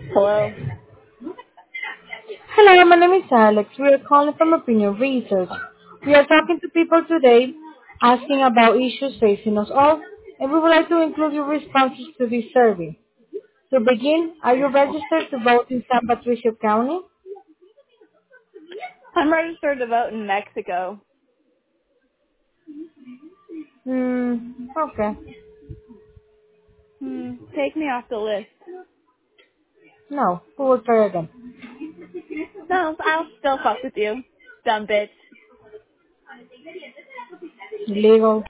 Hello. Hello, my name is Alex. We are calling from Opinion Research. We are talking to people today asking about issues facing us all, and we would like to include your responses to this survey. To begin, are you registered to vote in San Patricio County? I'm registered to vote in Mexico. Okay. Take me off the list. No, we will try again. No, I'll still fuck with you. Dumb bitch. Legal.